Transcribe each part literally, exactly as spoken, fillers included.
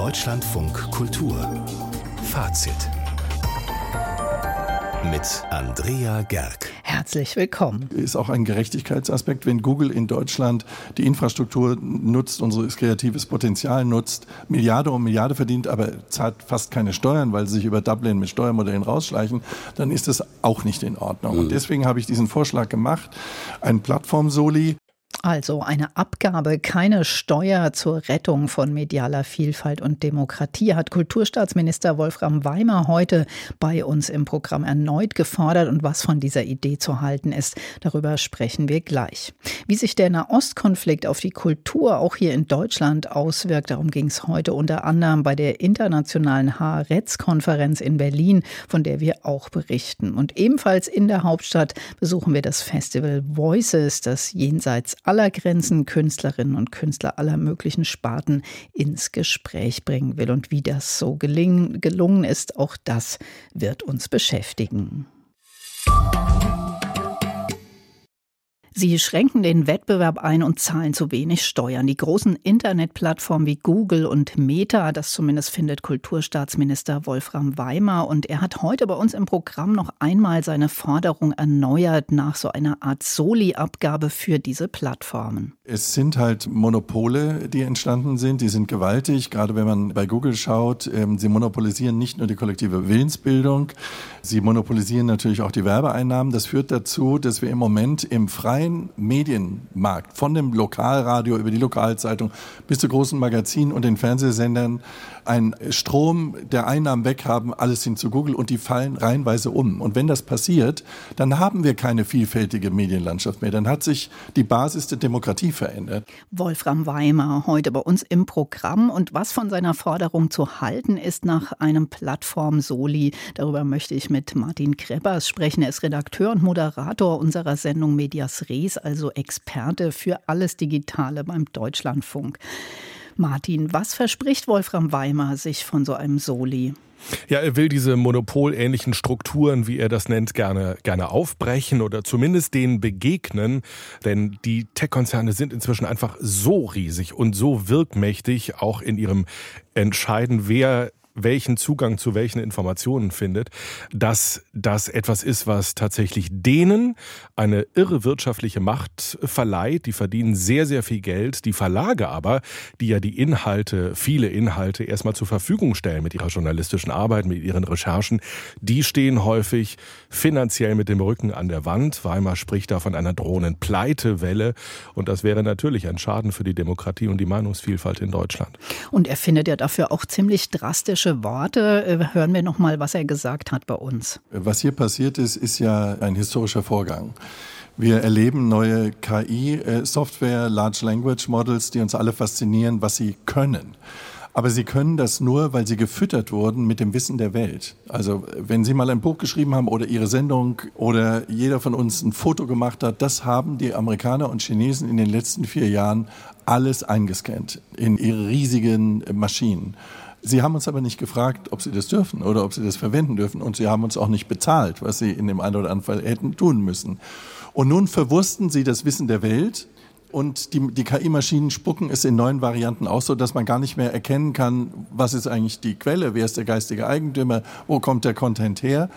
Deutschlandfunk Kultur Fazit mit Andrea Gerg. Herzlich willkommen. Ist auch ein Gerechtigkeitsaspekt, wenn Google in Deutschland die Infrastruktur nutzt, unser kreatives Potenzial nutzt, Milliarde um Milliarde verdient, aber zahlt fast keine Steuern, weil sie sich über Dublin mit Steuermodellen rausschleichen, dann ist das auch nicht in Ordnung. Und deswegen habe ich diesen Vorschlag gemacht, ein Plattform-Soli. Also eine Abgabe, keine Steuer zur Rettung von medialer Vielfalt und Demokratie, hat Kulturstaatsminister Wolfram Weimer heute bei uns im Programm erneut gefordert. Und was von dieser Idee zu halten ist, darüber sprechen wir gleich. Wie sich der Nahostkonflikt auf die Kultur auch hier in Deutschland auswirkt, darum ging es heute unter anderem bei der internationalen Haaretz-Konferenz in Berlin, von der wir auch berichten. Und ebenfalls in der Hauptstadt besuchen wir das Festival Voices, das jenseits aller Grenzen Künstlerinnen und Künstler aller möglichen Sparten ins Gespräch bringen will. Und wie das so gelingen, gelungen ist, auch das wird uns beschäftigen. Sie schränken den Wettbewerb ein und zahlen zu wenig Steuern. Die großen Internetplattformen wie Google und Meta, das zumindest findet Kulturstaatsminister Wolfram Weimer. Und er hat heute bei uns im Programm noch einmal seine Forderung erneuert nach so einer Art Soli-Abgabe für diese Plattformen. Es sind halt Monopole, die entstanden sind. Die sind gewaltig. Gerade wenn man bei Google schaut, sie monopolisieren nicht nur die kollektive Willensbildung, sie monopolisieren natürlich auch die Werbeeinnahmen. Das führt dazu, dass wir im Moment im freien Medienmarkt, von dem Lokalradio über die Lokalzeitung bis zu großen Magazinen und den Fernsehsendern, einen Strom der Einnahmen weg haben, alles hin zu Google, und die fallen reihenweise um. Und wenn das passiert, dann haben wir keine vielfältige Medienlandschaft mehr. Dann hat sich die Basis der Demokratie verändert. Wolfram Weimer heute bei uns im Programm. Und was von seiner Forderung zu halten ist nach einem Plattform-Soli, darüber möchte ich mit Martin Kreppers sprechen. Er ist Redakteur und Moderator unserer Sendung Medias Res, also Experte für alles Digitale beim Deutschlandfunk. Martin, was verspricht Wolfram Weimer sich von so einem Soli? Ja, er will diese monopolähnlichen Strukturen, wie er das nennt, gerne, gerne aufbrechen oder zumindest denen begegnen. Denn die Tech-Konzerne sind inzwischen einfach so riesig und so wirkmächtig, auch in ihrem Entscheiden, wer welchen Zugang zu welchen Informationen findet, dass das etwas ist, was tatsächlich denen eine irre wirtschaftliche Macht verleiht. Die verdienen sehr, sehr viel Geld. Die Verlage aber, die ja die Inhalte, viele Inhalte erstmal zur Verfügung stellen mit ihrer journalistischen Arbeit, mit ihren Recherchen, die stehen häufig finanziell mit dem Rücken an der Wand. Weimer spricht da von einer drohenden Pleitewelle. Und das wäre natürlich ein Schaden für die Demokratie und die Meinungsvielfalt in Deutschland. Und er findet ja dafür auch ziemlich drastische Worte. Hören wir noch mal, was er gesagt hat bei uns. Was hier passiert ist, ist ja ein historischer Vorgang. Wir erleben neue K I-Software, Large Language Models, die uns alle faszinieren, was sie können. Aber sie können das nur, weil sie gefüttert wurden mit dem Wissen der Welt. Also wenn Sie mal ein Buch geschrieben haben oder Ihre Sendung oder jeder von uns ein Foto gemacht hat, das haben die Amerikaner und Chinesen in den letzten vier Jahren alles eingescannt in ihre riesigen Maschinen. Sie haben uns aber nicht gefragt, ob sie das dürfen oder ob sie das verwenden dürfen. Und sie haben uns auch nicht bezahlt, was sie in dem einen oder anderen Fall hätten tun müssen. Und nun verwursten sie das Wissen der Welt. Und die, die K I-Maschinen spucken es in neuen Varianten aus, sodass man gar nicht mehr erkennen kann, was ist eigentlich die Quelle, wer ist der geistige Eigentümer, wo kommt der Content her.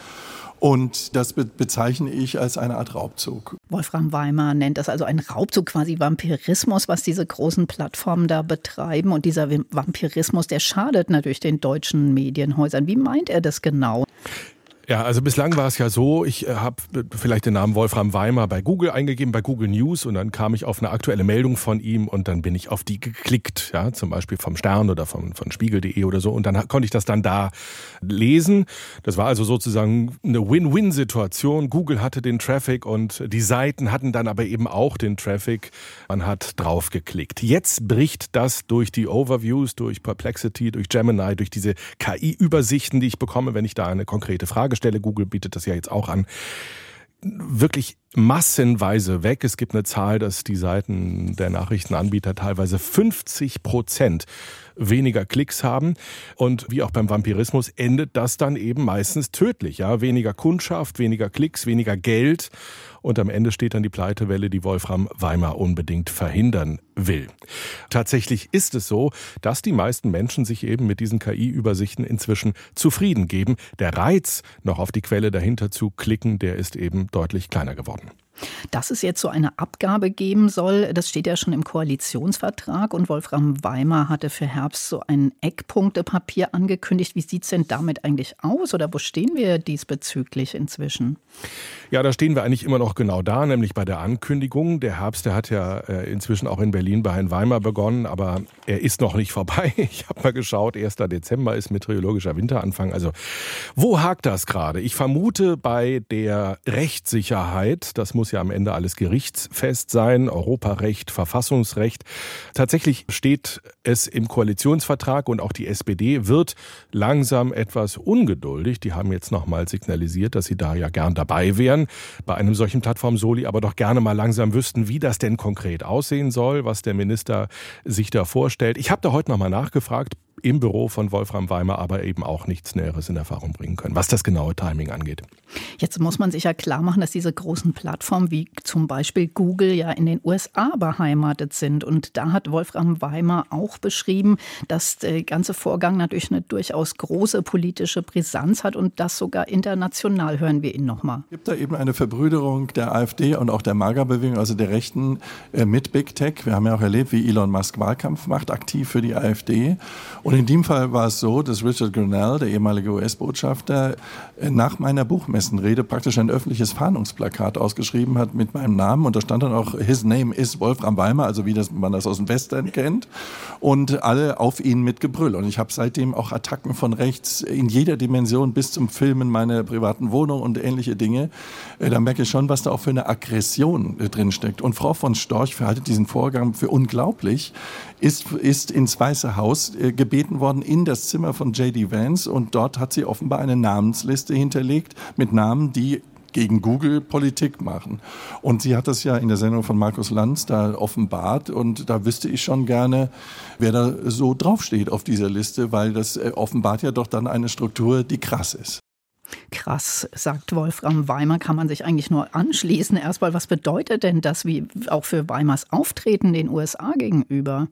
Und das be- bezeichne ich als eine Art Raubzug. Wolfram Weimer nennt das also einen Raubzug, quasi Vampirismus, was diese großen Plattformen da betreiben. Und dieser Vampirismus, der schadet natürlich den deutschen Medienhäusern. Wie meint er das genau? Ja, also bislang war es ja so, ich äh, habe vielleicht den Namen Wolfram Weimer bei Google eingegeben, bei Google News, und dann kam ich auf eine aktuelle Meldung von ihm und dann bin ich auf die geklickt, ja, zum Beispiel vom Stern oder vom, von Spiegel punkt de oder so, und dann konnte ich das dann da lesen. Das war also sozusagen eine Win-Win-Situation. Google hatte den Traffic und die Seiten hatten dann aber eben auch den Traffic. Man hat drauf geklickt. Jetzt bricht das durch die Overviews, durch Perplexity, durch Gemini, durch diese K I-Übersichten, die ich bekomme, wenn ich da eine konkrete Frage stelle. Google bietet das ja jetzt auch an. Wirklich massenweise weg. Es gibt eine Zahl, dass die Seiten der Nachrichtenanbieter teilweise fünfzig Prozent weniger Klicks haben. Und wie auch beim Vampirismus endet das dann eben meistens tödlich. Ja? Weniger Kundschaft, weniger Klicks, weniger Geld. und am Ende steht dann die Pleitewelle, die Wolfram Weimar unbedingt verhindern will. Tatsächlich ist es so, dass die meisten Menschen sich eben mit diesen K I-Übersichten inzwischen zufrieden geben. Der Reiz, noch auf die Quelle dahinter zu klicken, der ist eben deutlich kleiner geworden. Dass es jetzt so eine Abgabe geben soll, das steht ja schon im Koalitionsvertrag und Wolfram Weimar hatte für Herbst so ein Eckpunktepapier angekündigt. Wie sieht es denn damit eigentlich aus oder wo stehen wir diesbezüglich inzwischen? Ja, da stehen wir eigentlich immer noch genau da, nämlich bei der Ankündigung. Der Herbst, der hat ja äh, inzwischen auch in Berlin bei Herrn Weimar begonnen, aber er ist noch nicht vorbei. Ich habe mal geschaut, erster Dezember ist meteorologischer Winteranfang. Also wo hakt das gerade? Ich vermute bei der Rechtssicherheit, das muss ja am Ende alles gerichtsfest sein, Europarecht, Verfassungsrecht. Tatsächlich steht es im Koalitionsvertrag und auch die S P D wird langsam etwas ungeduldig. Die haben jetzt nochmal signalisiert, dass sie da ja gern dabei wären bei einem solchen Plattform-Soli, aber doch gerne mal langsam wüssten, wie das denn konkret aussehen soll, was der Minister sich da vorstellt. Ich habe da heute nochmal nachgefragt im Büro von Wolfram Weimar, aber eben auch nichts Näheres in Erfahrung bringen können, was das genaue Timing angeht. Jetzt muss man sich ja klar machen, dass diese großen Plattformen wie zum Beispiel Google ja in den U S A beheimatet sind. Und da hat Wolfram Weimar auch beschrieben, dass der ganze Vorgang natürlich eine durchaus große politische Brisanz hat und das sogar international. Hören wir ihn nochmal. Es gibt da eben eine Verbrüderung der AfD und auch der MAGA-Bewegung, also der Rechten mit Big Tech. Wir haben ja auch erlebt, wie Elon Musk Wahlkampf macht, aktiv für die AfD. Und in dem Fall war es so, dass Richard Grenell, der ehemalige U S-Botschafter, nach meiner Buchmessenrede praktisch ein öffentliches Fahndungsplakat ausgeschrieben hat mit meinem Namen. Und da stand dann auch, his name is Wolfram Weimar, also wie das, man das aus dem Western kennt. Und alle auf ihn mit Gebrüll. Und ich habe seitdem auch Attacken von rechts in jeder Dimension bis zum Filmen meiner privaten Wohnung und ähnliche Dinge. Da merke ich schon, was da auch für eine Aggression drin steckt. Und Frau von Storch verhaltet diesen Vorgang für unglaublich, ist, ist ins Weiße Haus gebeten worden in das Zimmer von J D Vance und dort hat sie offenbar eine Namensliste hinterlegt mit Namen, die gegen Google Politik machen. Und sie hat das ja in der Sendung von Markus Lanz da offenbart und da wüsste ich schon gerne, wer da so draufsteht auf dieser Liste, weil das offenbart ja doch dann eine Struktur, die krass ist. Krass, sagt Wolfram Weimar, kann man sich eigentlich nur anschließen. Erstmal, was bedeutet denn das wie auch für Weimars Auftreten den U S A gegenüber?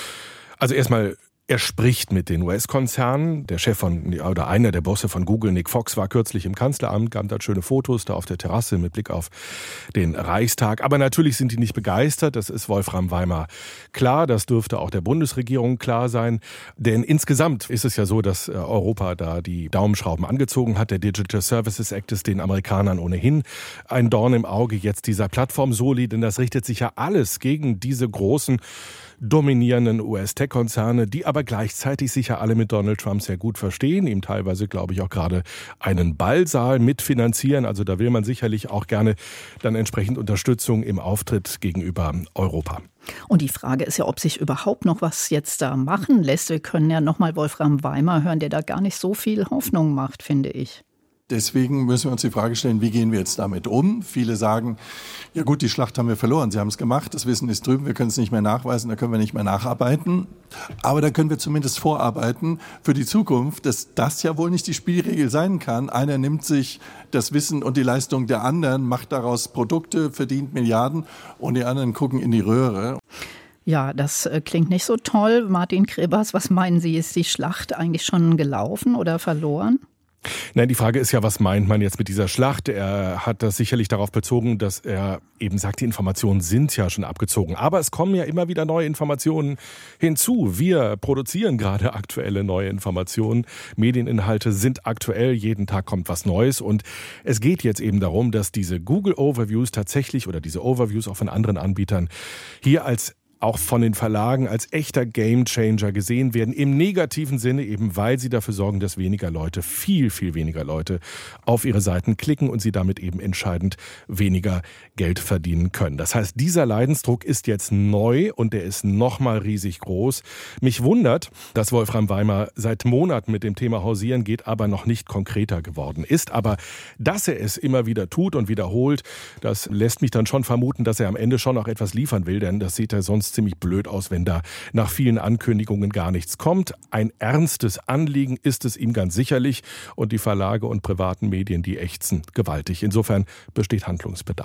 Also erstmal, er spricht mit den U S-Konzernen. Der Chef von, oder einer der Bosse von Google, Nick Fox, war kürzlich im Kanzleramt, gab da schöne Fotos da auf der Terrasse mit Blick auf den Reichstag. Aber natürlich sind die nicht begeistert. Das ist Wolfram Weimar klar. Das dürfte auch der Bundesregierung klar sein. Denn insgesamt ist es ja so, dass Europa da die Daumenschrauben angezogen hat. Der Digital Services Act ist den Amerikanern ohnehin ein Dorn im Auge. Jetzt dieser Plattform-Soli, denn das richtet sich ja alles gegen diese großen dominierenden U S-Tech-Konzerne, die aber gleichzeitig sicher alle mit Donald Trump sehr gut verstehen, ihm teilweise, glaube ich, auch gerade einen Ballsaal mitfinanzieren. Also da will man sicherlich auch gerne dann entsprechend Unterstützung im Auftritt gegenüber Europa. Und die Frage ist ja, ob sich überhaupt noch was jetzt da machen lässt. Wir können ja nochmal Wolfram Weimar hören, der da gar nicht so viel Hoffnung macht, finde ich. Deswegen müssen wir uns die Frage stellen, wie gehen wir jetzt damit um? Viele sagen, ja gut, die Schlacht haben wir verloren, sie haben es gemacht, das Wissen ist drüben, wir können es nicht mehr nachweisen, da können wir nicht mehr nacharbeiten. Aber da können wir zumindest vorarbeiten für die Zukunft, dass das ja wohl nicht die Spielregel sein kann. Einer nimmt sich das Wissen und die Leistung der anderen, macht daraus Produkte, verdient Milliarden und die anderen gucken in die Röhre. Ja, das klingt nicht so toll. Martin Krebers, was meinen Sie, ist die Schlacht eigentlich schon gelaufen oder verloren? Nein, die Frage ist ja, was meint man jetzt mit dieser Schlacht? Er hat das sicherlich darauf bezogen, dass er eben sagt, die Informationen sind ja schon abgezogen. Aber es kommen ja immer wieder neue Informationen hinzu. Wir produzieren gerade aktuelle neue Informationen. Medieninhalte sind aktuell, jeden Tag kommt was Neues. Und es geht jetzt eben darum, dass diese Google Overviews tatsächlich oder diese Overviews auch von anderen Anbietern hier als auch von den Verlagen als echter Gamechanger gesehen werden, im negativen Sinne eben, weil sie dafür sorgen, dass weniger Leute, viel, viel weniger Leute auf ihre Seiten klicken und sie damit eben entscheidend weniger Geld verdienen können. Das heißt, dieser Leidensdruck ist jetzt neu und der ist nochmal riesig groß. Mich wundert, dass Wolfram Weimar seit Monaten mit dem Thema hausieren geht, aber noch nicht konkreter geworden ist. Aber dass er es immer wieder tut und wiederholt, das lässt mich dann schon vermuten, dass er am Ende schon noch etwas liefern will, denn das sieht er sonst ziemlich blöd aus, wenn da nach vielen Ankündigungen gar nichts kommt. Ein ernstes Anliegen ist es ihm ganz sicherlich und die Verlage und privaten Medien, die ächzen gewaltig. Insofern besteht Handlungsbedarf.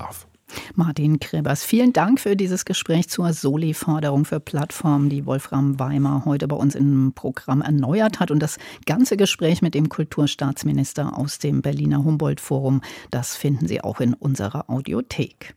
Martin Krebers, vielen Dank für dieses Gespräch zur Soli-Förderung für Plattformen, die Wolfram Weimar heute bei uns im Programm erneuert hat. Und das ganze Gespräch mit dem Kulturstaatsminister aus dem Berliner Humboldt-Forum, das finden Sie auch in unserer Audiothek.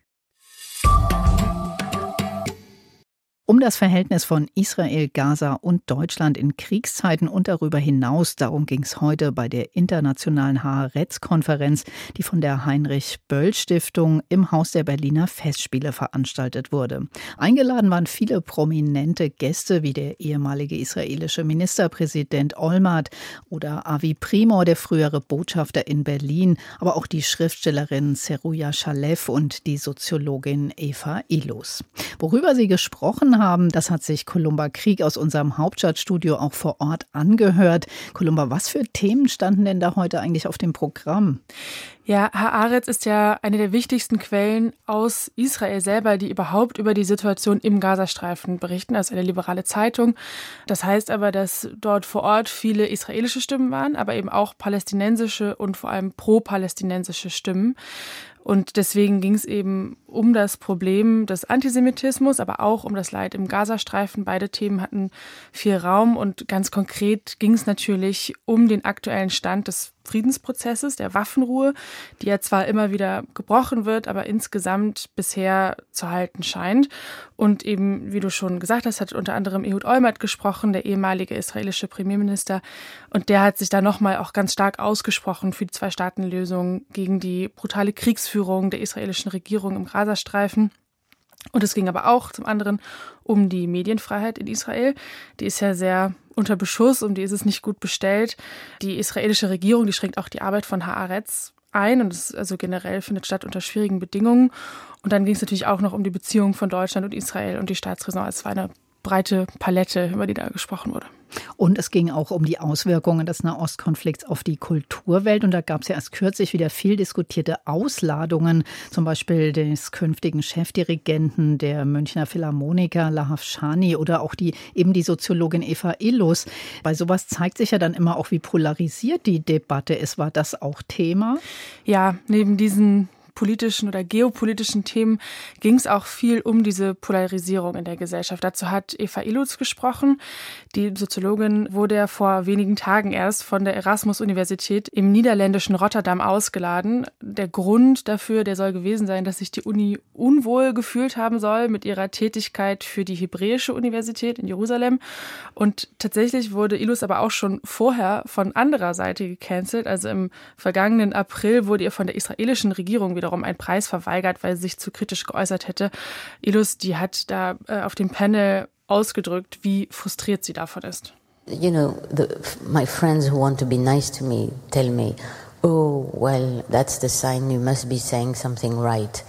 Um das Verhältnis von Israel, Gaza und Deutschland in Kriegszeiten und darüber hinaus, darum ging es heute bei der internationalen Haaretz-Konferenz, die von der Heinrich-Böll-Stiftung im Haus der Berliner Festspiele veranstaltet wurde. Eingeladen waren viele prominente Gäste, wie der ehemalige israelische Ministerpräsident Olmert oder Avi Primor, der frühere Botschafter in Berlin, aber auch die Schriftstellerin Zeruja Shalev und die Soziologin Eva Illouz. Worüber sie gesprochen haben, haben. Das hat sich Columba Krieg aus unserem Hauptstadtstudio auch vor Ort angehört. Columba, was für Themen standen denn da heute eigentlich auf dem Programm? Ja, Haaretz ist ja eine der wichtigsten Quellen aus Israel selber, die überhaupt über die Situation im Gazastreifen berichten. Das ist eine liberale Zeitung. Das heißt aber, dass dort vor Ort viele israelische Stimmen waren, aber eben auch palästinensische und vor allem pro-palästinensische Stimmen. Und deswegen ging es eben um das Problem des Antisemitismus, aber auch um das Leid im Gazastreifen. Beide Themen hatten viel Raum und ganz konkret ging es natürlich um den aktuellen Stand des Friedensprozesses, der Waffenruhe, die ja zwar immer wieder gebrochen wird, aber insgesamt bisher zu halten scheint. Und eben, wie du schon gesagt hast, hat unter anderem Ehud Olmert gesprochen, der ehemalige israelische Premierminister. Und der hat sich da nochmal auch ganz stark ausgesprochen für die Zwei-Staaten-Lösung gegen die brutale Kriegsführung der israelischen Regierung im Gazastreifen. Und es ging aber auch zum anderen um die Medienfreiheit in Israel. Die ist ja sehr unter Beschuss, um die ist es nicht gut bestellt. Die israelische Regierung, die schränkt auch die Arbeit von Haaretz ein und es also generell findet statt unter schwierigen Bedingungen. Und dann ging es natürlich auch noch um die Beziehungen von Deutschland und Israel und die Staatsräson. Es war eine breite Palette, über die da gesprochen wurde. Und es ging auch um die Auswirkungen des Nahostkonflikts auf die Kulturwelt. Und da gab es ja erst kürzlich wieder viel diskutierte Ausladungen, zum Beispiel des künftigen Chefdirigenten der Münchner Philharmoniker Lahav Shani oder auch die eben die Soziologin Eva Illouz. Bei sowas zeigt sich ja dann immer auch, wie polarisiert die Debatte ist. War das auch Thema? Ja, neben diesen politischen oder geopolitischen Themen ging es auch viel um diese Polarisierung in der Gesellschaft. Dazu hat Eva Illouz gesprochen. Die Soziologin wurde ja vor wenigen Tagen erst von der Erasmus-Universität im niederländischen Rotterdam ausgeladen. Der Grund dafür, der soll gewesen sein, dass sich die Uni unwohl gefühlt haben soll mit ihrer Tätigkeit für die Hebräische Universität in Jerusalem. Und tatsächlich wurde Illouz aber auch schon vorher von anderer Seite gecancelt. Also im vergangenen April wurde ihr von der israelischen Regierung wiederum einen Preis verweigert, weil sie sich zu kritisch geäußert hätte. Illouz, die hat da äh, auf dem Panel ausgedrückt, wie frustriert sie davon ist. You know, the, my friends who want to be nice to me tell me, oh, well, that's the sign you must be saying something right.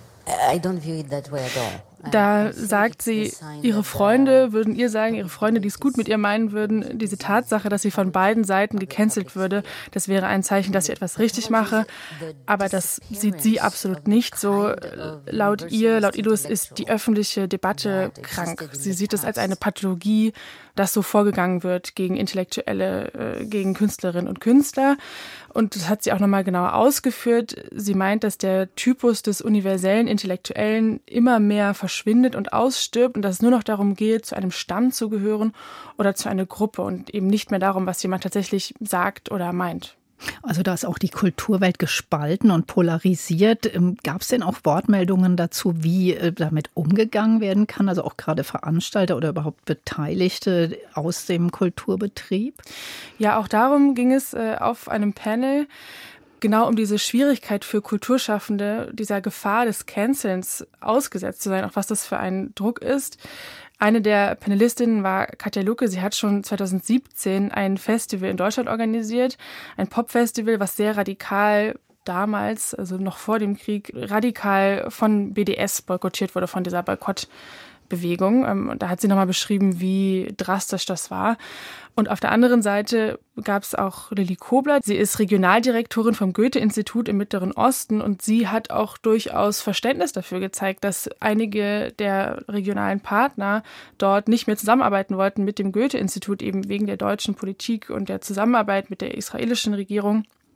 I don't view it that way at all. Da sagt sie, ihre Freunde würden ihr sagen, ihre Freunde, die es gut mit ihr meinen würden, diese Tatsache, dass sie von beiden Seiten gecancelt würde, das wäre ein Zeichen, dass sie etwas richtig mache. Aber das sieht sie absolut nicht so. Laut ihr, laut Illouz ist die öffentliche Debatte krank. Sie sieht es als eine Pathologie, dass so vorgegangen wird gegen Intellektuelle, gegen Künstlerinnen und Künstler. Und das hat sie auch nochmal genauer ausgeführt. Sie meint, dass der Typus des universellen Intellektuellen immer mehr verschwindet und ausstirbt und dass es nur noch darum geht, zu einem Stamm zu gehören oder zu einer Gruppe und eben nicht mehr darum, was jemand tatsächlich sagt oder meint. Also da ist auch die Kulturwelt gespalten und polarisiert. Gab es denn auch Wortmeldungen dazu, wie damit umgegangen werden kann? Also auch gerade Veranstalter oder überhaupt Beteiligte aus dem Kulturbetrieb? Ja, auch darum ging es äh, auf einem Panel. Genau um diese Schwierigkeit für Kulturschaffende, dieser Gefahr des Cancelns ausgesetzt zu sein, auch was das für ein Druck ist. Eine der Panelistinnen war Katja Lucke. Sie hat schon zweitausendsiebzehn ein Festival in Deutschland organisiert, ein Popfestival, was sehr radikal damals, also noch vor dem Krieg, radikal von B D S boykottiert wurde, von dieser Boykottbewegung. Und da hat sie nochmal beschrieben, wie drastisch das war. Und auf der anderen Seite gab es auch Lilly Kobler. Sie ist Regionaldirektorin vom Goethe-Institut im Mittleren Osten und sie hat auch durchaus Verständnis dafür gezeigt, dass einige der regionalen Partner dort nicht mehr zusammenarbeiten wollten mit dem Goethe-Institut, eben wegen der deutschen Politik und der Zusammenarbeit mit der israelischen Regierung.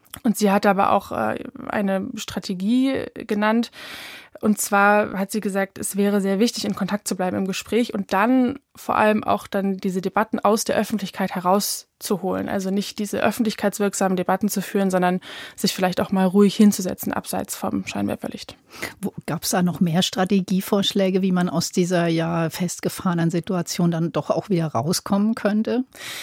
Und sie hat aber auch äh, eine Strategie genannt. Und zwar hat sie gesagt, es wäre sehr wichtig, in Kontakt zu bleiben im Gespräch und dann vor allem auch dann diese Debatten aus der Öffentlichkeit herauszuholen. Also nicht diese öffentlichkeitswirksamen Debatten zu führen, sondern sich vielleicht auch mal ruhig hinzusetzen, abseits vom Scheinwerferlicht. Gab es da noch mehr Strategievorschläge, wie man aus dieser ja festgefahrenen Situation dann doch auch wieder rauskommen könnte?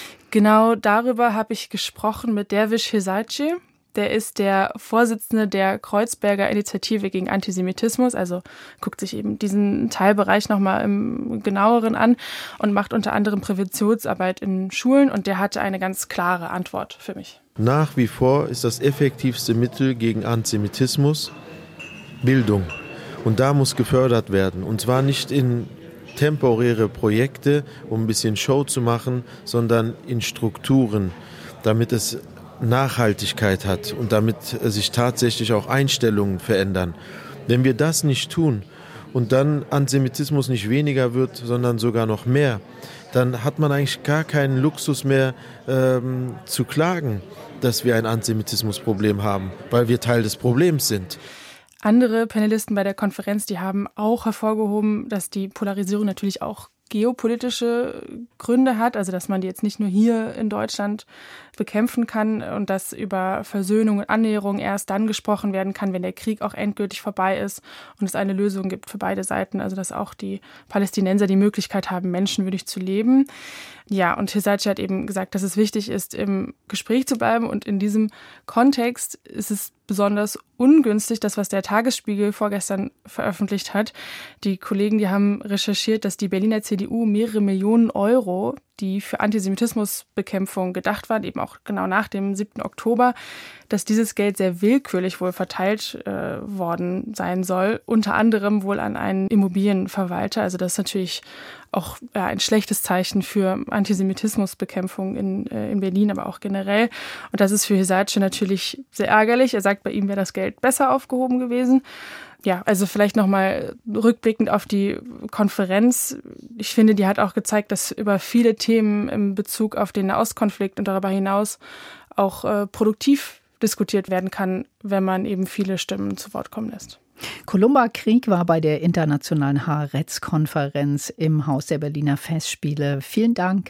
Genau darüber habe ich gesprochen mit Derviş Hisarci. Der ist der Vorsitzende der Kreuzberger Initiative gegen Antisemitismus, also guckt sich eben diesen Teilbereich nochmal im Genaueren an und macht unter anderem Präventionsarbeit in Schulen und der hatte eine ganz klare Antwort für mich. Nach wie vor ist das effektivste Mittel gegen Antisemitismus Bildung und da muss gefördert werden und zwar nicht in temporäre Projekte, um ein bisschen Show zu machen, sondern in Strukturen, damit es Nachhaltigkeit hat und damit sich tatsächlich auch Einstellungen verändern. Wenn wir das nicht tun und dann Antisemitismus nicht weniger wird, sondern sogar noch mehr, dann hat man eigentlich gar keinen Luxus mehr ähm, zu klagen, dass wir ein Antisemitismusproblem haben, weil wir Teil des Problems sind. Andere Panelisten bei der Konferenz, die haben auch hervorgehoben, dass die Polarisierung natürlich auch geopolitische Gründe hat, also dass man die jetzt nicht nur hier in Deutschland bekämpfen kann und dass über Versöhnung und Annäherung erst dann gesprochen werden kann, wenn der Krieg auch endgültig vorbei ist und es eine Lösung gibt für beide Seiten, also dass auch die Palästinenser die Möglichkeit haben, menschenwürdig zu leben. Ja, und Hisarci hat eben gesagt, dass es wichtig ist, im Gespräch zu bleiben und in diesem Kontext ist es besonders ungünstig, das, was der Tagesspiegel vorgestern veröffentlicht hat. Die Kollegen, die haben recherchiert, dass die Berliner C D U mehrere Millionen Euro, die für Antisemitismusbekämpfung gedacht waren, eben auch genau nach dem siebten Oktober, dass dieses Geld sehr willkürlich wohl verteilt äh, worden sein soll, unter anderem wohl an einen Immobilienverwalter. Also das ist natürlich auch ja, ein schlechtes Zeichen für Antisemitismusbekämpfung in, äh, in Berlin, aber auch generell. Und das ist für Hisarci natürlich sehr ärgerlich. Er sagt, bei ihm wäre das Geld besser aufgehoben gewesen. Ja, also vielleicht nochmal rückblickend auf die Konferenz. Ich finde, die hat auch gezeigt, dass über viele Themen in Bezug auf den Nahostkonflikt und darüber hinaus auch äh, produktiv diskutiert werden kann, wenn man eben viele Stimmen zu Wort kommen lässt. Columba Krieg war bei der internationalen Haaretz-Konferenz im Haus der Berliner Festspiele. Vielen Dank.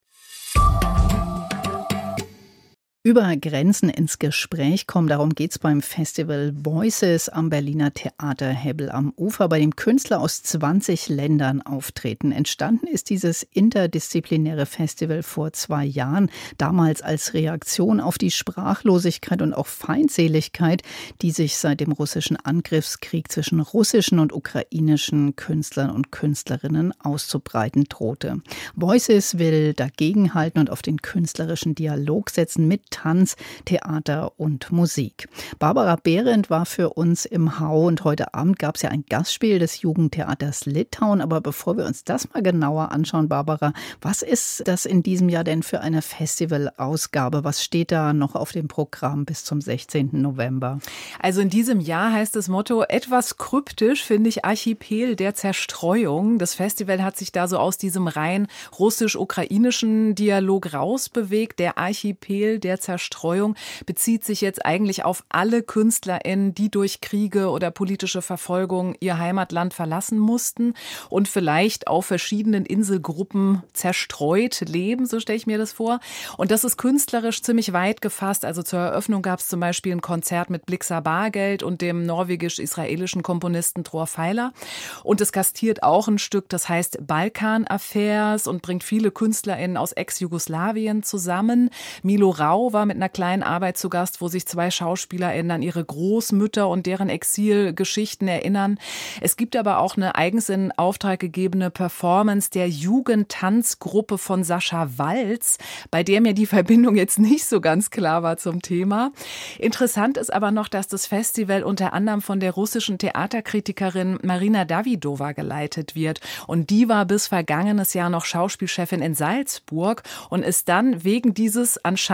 Über Grenzen ins Gespräch kommen, darum geht es beim Festival Voices am Berliner Theater Hebbel am Ufer, bei dem Künstler aus zwanzig Ländern auftreten. Entstanden ist dieses interdisziplinäre Festival vor zwei Jahren, damals als Reaktion auf die Sprachlosigkeit und auch Feindseligkeit, die sich seit dem russischen Angriffskrieg zwischen russischen und ukrainischen Künstlern und Künstlerinnen auszubreiten drohte. Voices will dagegenhalten und auf den künstlerischen Dialog setzen mit Tanz, Theater und Musik. Barbara Behrendt war für uns im Hau und heute Abend gab es ja ein Gastspiel des Jugendtheaters Litauen. Aber bevor wir uns das mal genauer anschauen, Barbara, was ist das in diesem Jahr denn für eine Festivalausgabe? Was steht da noch auf dem Programm bis zum sechzehnten November? Also in diesem Jahr heißt das Motto etwas kryptisch, finde ich, Archipel der Zerstreuung. Das Festival hat sich da so aus diesem rein russisch-ukrainischen Dialog rausbewegt. Der Archipel der Zerstreuung bezieht sich jetzt eigentlich auf alle KünstlerInnen, die durch Kriege oder politische Verfolgung ihr Heimatland verlassen mussten und vielleicht auf verschiedenen Inselgruppen zerstreut leben, so stelle ich mir das vor. Und das ist künstlerisch ziemlich weit gefasst. Also zur Eröffnung gab es zum Beispiel ein Konzert mit Blixa Bargeld und dem norwegisch-israelischen Komponisten Tror Feiler. Und es gastiert auch ein Stück, das heißt Balkan Affairs und bringt viele KünstlerInnen aus Ex-Jugoslawien zusammen. Milo Rau war mit einer kleinen Arbeit zu Gast, wo sich zwei SchauspielerInnen an ihre Großmütter und deren Exilgeschichten erinnern. Es gibt aber auch eine eigens in Auftrag gegebene Performance der Jugendtanzgruppe von Sascha Walz, bei der mir die Verbindung jetzt nicht so ganz klar war zum Thema. Interessant ist aber noch, dass das Festival unter anderem von der russischen Theaterkritikerin Marina Davidova geleitet wird. Und die war bis vergangenes Jahr noch Schauspielchefin in Salzburg und ist dann wegen dieses anscheinend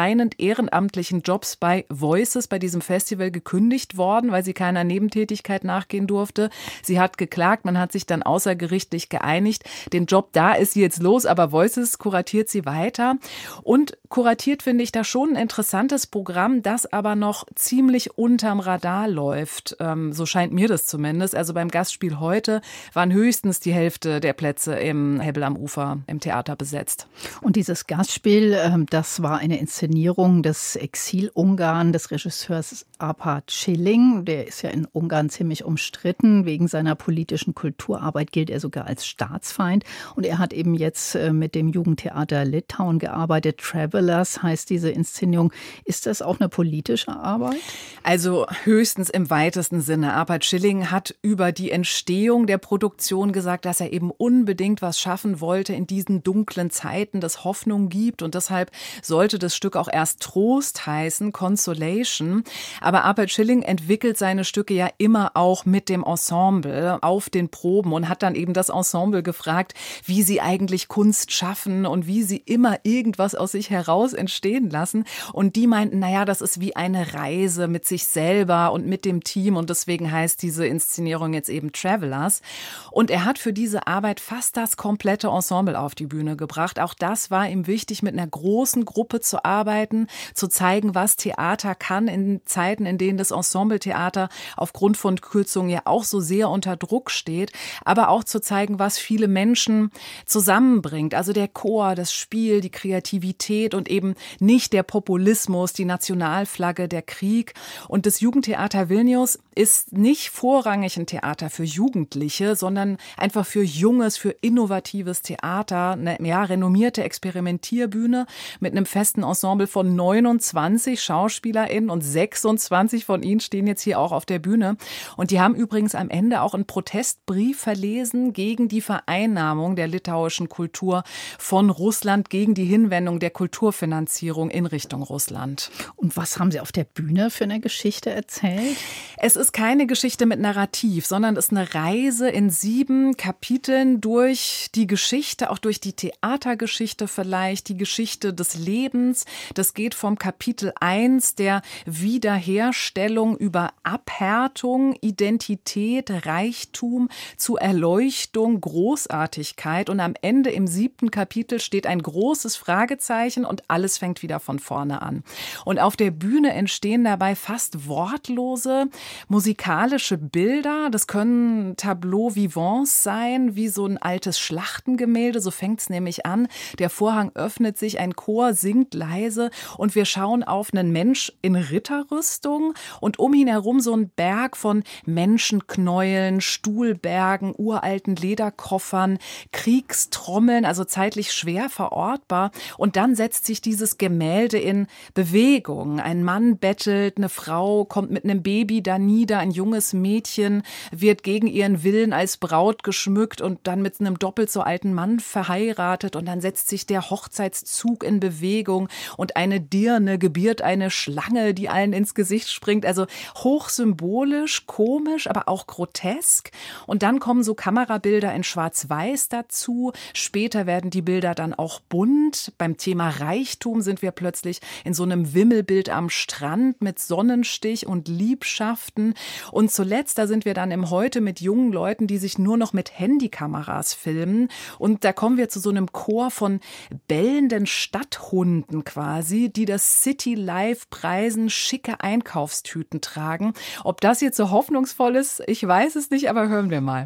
ehrenamtlichen Jobs bei Voices, bei diesem Festival, gekündigt worden, weil sie keiner Nebentätigkeit nachgehen durfte. Sie hat geklagt, man hat sich dann außergerichtlich geeinigt. Den Job da ist sie jetzt los, aber Voices kuratiert sie weiter. Und kuratiert finde ich da schon ein interessantes Programm, das aber noch ziemlich unterm Radar läuft. Ähm, so scheint mir das zumindest. Also beim Gastspiel heute waren höchstens die Hälfte der Plätze im Hebbel am Ufer im Theater besetzt. Und dieses Gastspiel, das war eine Inszenierung des Exil-Ungarn, des Regisseurs Arpad Schilling. Der ist ja in Ungarn ziemlich umstritten. Wegen seiner politischen Kulturarbeit gilt er sogar als Staatsfeind. Und er hat eben jetzt mit dem Jugendtheater Litauen gearbeitet. Travelers heißt diese Inszenierung. Ist das auch eine politische Arbeit? Also höchstens im weitesten Sinne. Arpad Schilling hat über die Entstehung der Produktion gesagt, dass er eben unbedingt was schaffen wollte in diesen dunklen Zeiten, das Hoffnung gibt. Und deshalb sollte das Stück auch erst Trost heißen, Consolation. Aber Arpad Schilling entwickelt seine Stücke ja immer auch mit dem Ensemble auf den Proben und hat dann eben das Ensemble gefragt, wie sie eigentlich Kunst schaffen und wie sie immer irgendwas aus sich heraus entstehen lassen. Und die meinten, naja, das ist wie eine Reise mit sich selber und mit dem Team. Und deswegen heißt diese Inszenierung jetzt eben Travelers. Und er hat für diese Arbeit fast das komplette Ensemble auf die Bühne gebracht. Auch das war ihm wichtig, mit einer großen Gruppe zu arbeiten, zu zeigen, was Theater kann in Zeiten, in denen das Ensembletheater aufgrund von Kürzungen ja auch so sehr unter Druck steht, aber auch zu zeigen, was viele Menschen zusammenbringt. Also der Chor, das Spiel, die Kreativität und eben nicht der Populismus, die Nationalflagge, der Krieg. Und das Jugendtheater Vilnius ist nicht vorrangig ein Theater für Jugendliche, sondern einfach für junges, für innovatives Theater, eine ja, renommierte Experimentierbühne mit einem festen Ensemble von neunundzwanzig SchauspielerInnen und sechsundzwanzig von ihnen stehen jetzt hier auch auf der Bühne. Und die haben übrigens am Ende auch einen Protestbrief verlesen gegen die Vereinnahmung der litauischen Kultur von Russland, gegen die Hinwendung der Kulturfinanzierung in Richtung Russland. Und was haben Sie auf der Bühne für eine Geschichte erzählt? Es ist keine Geschichte mit Narrativ, sondern es ist eine Reise in sieben Kapiteln durch die Geschichte, auch durch die Theatergeschichte vielleicht, die Geschichte des Lebens. Das geht vom Kapitel eins der Wiederherstellung über Abhärtung, Identität, Reichtum zu Erleuchtung, Großartigkeit. Und am Ende im siebten Kapitel steht ein großes Fragezeichen und alles fängt wieder von vorne an. Und auf der Bühne entstehen dabei fast wortlose musikalische Bilder. Das können Tableaux vivants sein, wie so ein altes Schlachtengemälde. So fängt es nämlich an. Der Vorhang öffnet sich, ein Chor singt leise und wir schauen auf einen Mensch in Ritterrüstung und um ihn herum so ein Berg von Menschenknäueln, Stuhlbergen, uralten Lederkoffern, Kriegstrommeln, also zeitlich schwer verortbar. Und dann setzt sich dieses Gemälde in Bewegung. Ein Mann bettelt, eine Frau kommt mit einem Baby da nieder, ein junges Mädchen wird gegen ihren Willen als Braut geschmückt und dann mit einem doppelt so alten Mann verheiratet und dann setzt sich der Hochzeitszug in Bewegung und eine Dirne gebiert eine Schlange, die allen ins Gesicht springt. Also hochsymbolisch, komisch, aber auch grotesk. Und dann kommen so Kamerabilder in Schwarz-Weiß dazu. Später werden die Bilder dann auch bunt. Beim Thema Reichtum sind wir plötzlich in so einem Wimmelbild am Strand mit Sonnenstich und Liebschaften. Und zuletzt, da sind wir dann im Heute mit jungen Leuten, die sich nur noch mit Handykameras filmen. Und da kommen wir zu so einem Chor von bellenden Stadthunden quasi, die das City Life preisen, schicke Einkaufstüten tragen. Ob das jetzt so hoffnungsvoll ist, ich weiß es nicht, aber hören wir mal.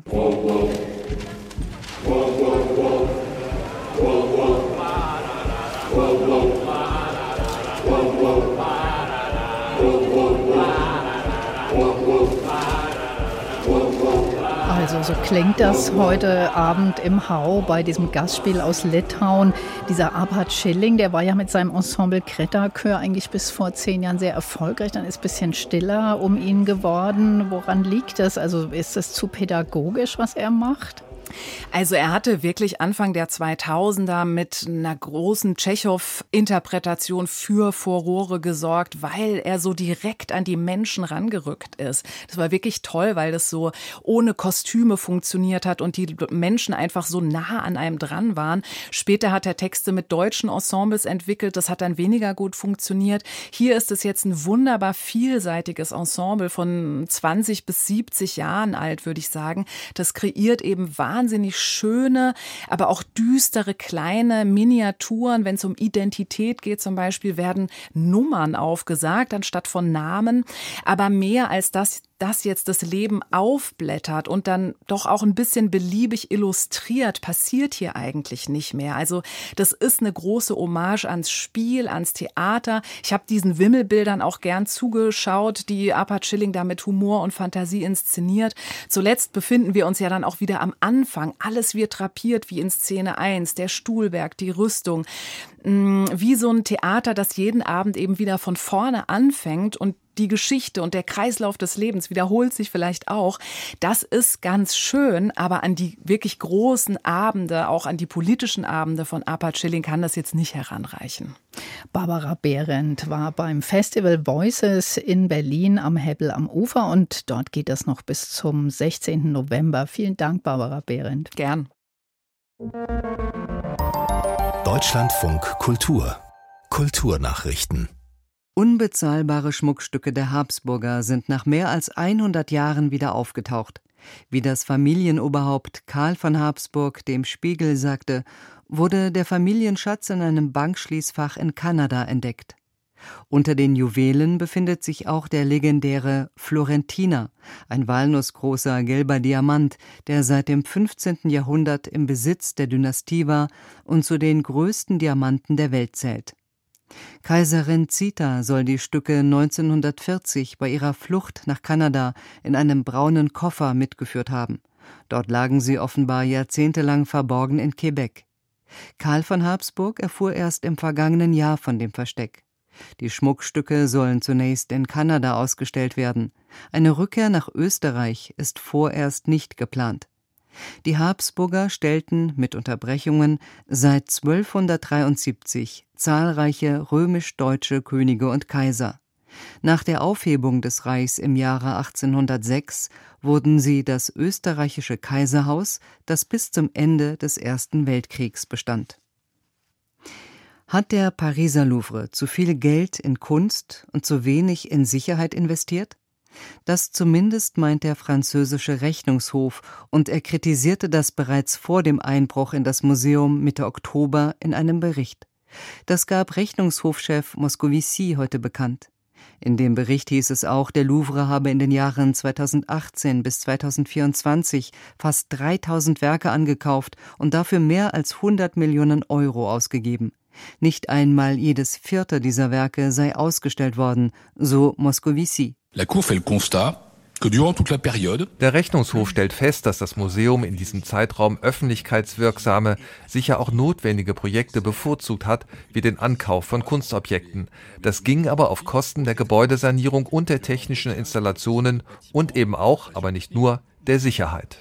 Also so klingt das heute Abend im Hau bei diesem Gastspiel aus Litauen. Dieser Arpad Schilling, der war ja mit seinem Ensemble Kreta Chör eigentlich bis vor zehn Jahren sehr erfolgreich. Dann ist ein bisschen stiller um ihn geworden. Woran liegt das? Also ist das zu pädagogisch, was er macht? Also er hatte wirklich Anfang der zweitausender mit einer großen Tschechow-Interpretation für Furore gesorgt, weil er so direkt an die Menschen rangerückt ist. Das war wirklich toll, weil das so ohne Kostüme funktioniert hat und die Menschen einfach so nah an einem dran waren. Später hat er Texte mit deutschen Ensembles entwickelt, das hat dann weniger gut funktioniert. Hier ist es jetzt ein wunderbar vielseitiges Ensemble von zwanzig bis siebzig Jahren alt, würde ich sagen. Das kreiert eben wahnsinnig schöne, aber auch düstere kleine Miniaturen. Wenn es um Identität geht zum Beispiel, werden Nummern aufgesagt anstatt von Namen. Aber mehr als das, das jetzt das Leben aufblättert und dann doch auch ein bisschen beliebig illustriert, passiert hier eigentlich nicht mehr. Also das ist eine große Hommage ans Spiel, ans Theater. Ich habe diesen Wimmelbildern auch gern zugeschaut, die Arpad Schilling da mit Humor und Fantasie inszeniert. Zuletzt befinden wir uns ja dann auch wieder am Anfang. Alles wird drapiert wie in Szene eins, der Stuhlberg, die Rüstung. Wie so ein Theater, das jeden Abend eben wieder von vorne anfängt und die Geschichte und der Kreislauf des Lebens wiederholt sich vielleicht auch. Das ist ganz schön, aber an die wirklich großen Abende, auch an die politischen Abende von Arpad Schilling kann das jetzt nicht heranreichen. Barbara Behrendt war beim Festival Voices in Berlin am Hebbel am Ufer und dort geht es noch bis zum sechzehnten November. Vielen Dank, Barbara Behrendt. Gern. Deutschlandfunk Kultur. Kulturnachrichten. Unbezahlbare Schmuckstücke der Habsburger sind nach mehr als hundert Jahren wieder aufgetaucht. Wie das Familienoberhaupt Karl von Habsburg dem Spiegel sagte, wurde der Familienschatz in einem Bankschließfach in Kanada entdeckt. Unter den Juwelen befindet sich auch der legendäre Florentiner, ein walnussgroßer gelber Diamant, der seit dem fünfzehnten Jahrhundert im Besitz der Dynastie war und zu den größten Diamanten der Welt zählt. Kaiserin Zita soll die Stücke neunzehnhundertvierzig bei ihrer Flucht nach Kanada in einem braunen Koffer mitgeführt haben. Dort lagen sie offenbar jahrzehntelang verborgen in Quebec. Karl von Habsburg erfuhr erst im vergangenen Jahr von dem Versteck. Die Schmuckstücke sollen zunächst in Kanada ausgestellt werden. Eine Rückkehr nach Österreich ist vorerst nicht geplant. Die Habsburger stellten mit Unterbrechungen seit zwölfhundertdreiundsiebzig zahlreiche römisch-deutsche Könige und Kaiser. Nach der Aufhebung des Reichs im Jahre achtzehnhundertsechs wurden sie das österreichische Kaiserhaus, das bis zum Ende des Ersten Weltkriegs bestand. Hat der Pariser Louvre zu viel Geld in Kunst und zu wenig in Sicherheit investiert? Das zumindest meint der französische Rechnungshof, und er kritisierte das bereits vor dem Einbruch in das Museum Mitte Oktober in einem Bericht. Das gab Rechnungshofchef Moscovici heute bekannt. In dem Bericht hieß es auch, der Louvre habe in den Jahren zweitausendachtzehn bis zweitausendvierundzwanzig fast dreitausend Werke angekauft und dafür mehr als hundert Millionen Euro ausgegeben. Nicht einmal jedes vierte dieser Werke sei ausgestellt worden, so Moscovici. Der Rechnungshof stellt fest, dass das Museum in diesem Zeitraum öffentlichkeitswirksame, sicher auch notwendige Projekte bevorzugt hat, wie den Ankauf von Kunstobjekten. Das ging aber auf Kosten der Gebäudesanierung und der technischen Installationen und eben auch, aber nicht nur, der Sicherheit.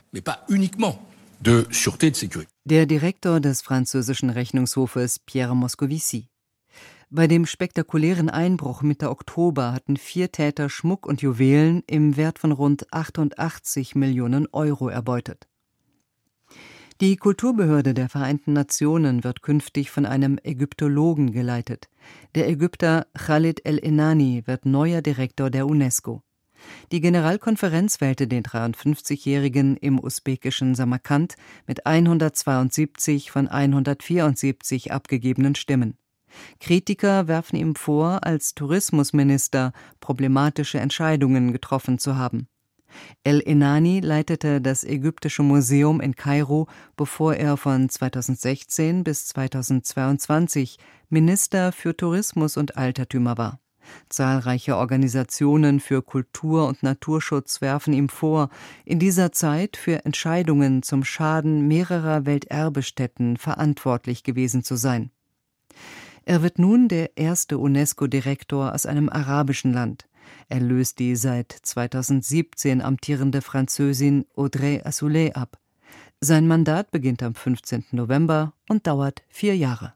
Der Direktor des französischen Rechnungshofes Pierre Moscovici. Bei dem spektakulären Einbruch Mitte Oktober hatten vier Täter Schmuck und Juwelen im Wert von rund achtundachtzig Millionen Euro erbeutet. Die Kulturbehörde der Vereinten Nationen wird künftig von einem Ägyptologen geleitet. Der Ägypter Khalid El-Enani wird neuer Direktor der UNESCO. Die Generalkonferenz wählte den dreiundfünfzigjährigen im usbekischen Samarkand mit hundertzweiundsiebzig von hundertvierundsiebzig abgegebenen Stimmen. Kritiker werfen ihm vor, als Tourismusminister problematische Entscheidungen getroffen zu haben. El-Enani leitete das Ägyptische Museum in Kairo, bevor er von zweitausendsechzehn bis zweitausendzweiundzwanzig Minister für Tourismus und Altertümer war. Zahlreiche Organisationen für Kultur- und Naturschutz werfen ihm vor, in dieser Zeit für Entscheidungen zum Schaden mehrerer Welterbestätten verantwortlich gewesen zu sein. Er wird nun der erste UNESCO-Direktor aus einem arabischen Land. Er löst die seit zweitausendsiebzehn amtierende Französin Audrey Azoulay ab. Sein Mandat beginnt am fünfzehnten November und dauert vier Jahre.